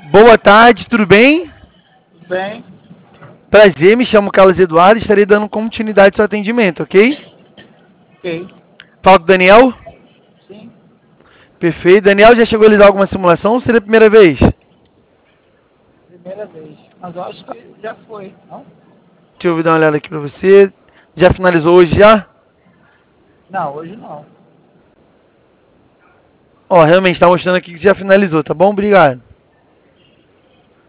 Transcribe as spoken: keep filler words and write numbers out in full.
Boa tarde, tudo bem? Tudo bem? Prazer, me chamo Carlos Eduardo e estarei dando continuidade ao seu atendimento, ok? Ok. Fala com o Daniel. Sim, Perfeito. Daniel, já chegou a realizar alguma simulação ou seria a primeira vez? primeira vez. Mas eu acho que já foi, não? Deixa eu dar uma olhada aqui pra você. Já finalizou hoje já? Não, hoje não. Ó, realmente está mostrando aqui que já finalizou, tá bom? Obrigado.